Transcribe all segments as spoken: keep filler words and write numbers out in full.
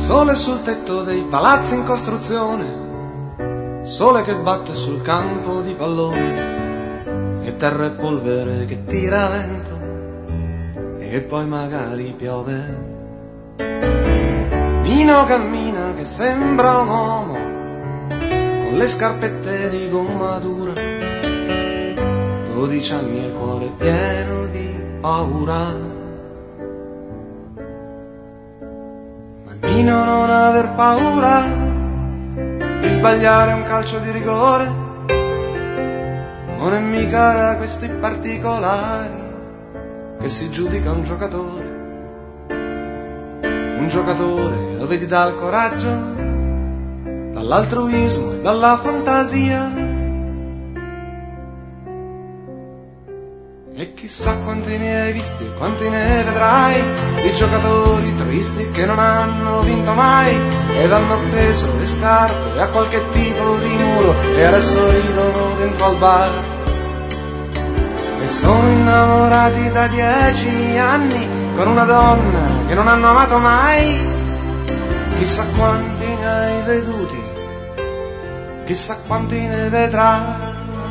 Sole sul tetto dei palazzi in costruzione, sole che batte sul campo di pallone, e terra e polvere che tira vento, e poi magari piove. Nino cammina che sembra un uomo, con le scarpette di gomma dura, dodici anni e il cuore pieno di paura. Nino, non aver paura di sbagliare un calcio di rigore, non è mica da questi particolari che si giudica un giocatore. Un giocatore lo vedi dal coraggio, dall'altruismo e dalla fantasia. E chissà quanti ne hai visti e quanti ne vedrai, di giocatori tristi che non hanno vinto mai ed hanno appeso le scarpe a qualche tipo di muro e adesso ridono dentro al bar. E sono innamorati da dieci anni con una donna che non hanno amato mai. Chissà quanti ne hai veduti, chissà quanti ne vedrai.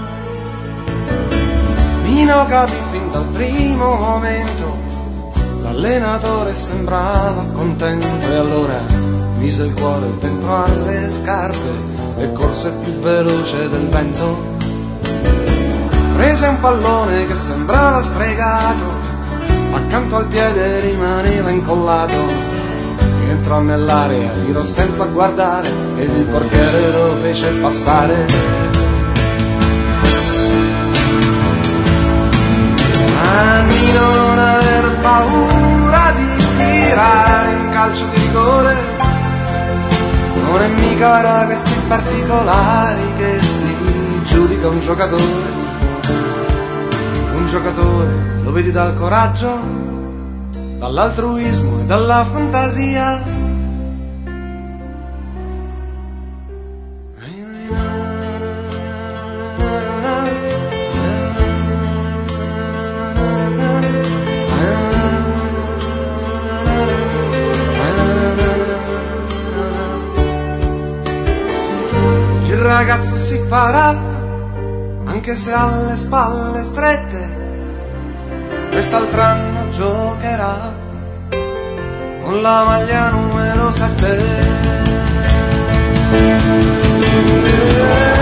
Nino capì fin dal primo momento, l'allenatore sembrava contento e allora mise il cuore dentro alle scarpe e corse più veloce del vento. Prese un pallone che sembrava stregato, accanto al piede rimaneva incollato, entrò nell'area, tirò senza guardare ed il portiere lo fece passare. Nino, non aver paura di tirare un calcio di rigore, non è mica da questi particolari che si giudica un giocatore. Un giocatore lo vedi dal coraggio, dall'altruismo e dalla fantasia. Il ragazzo si farà, anche se ha le spalle strette, quest'altro anno giocherà con la maglia numero sette.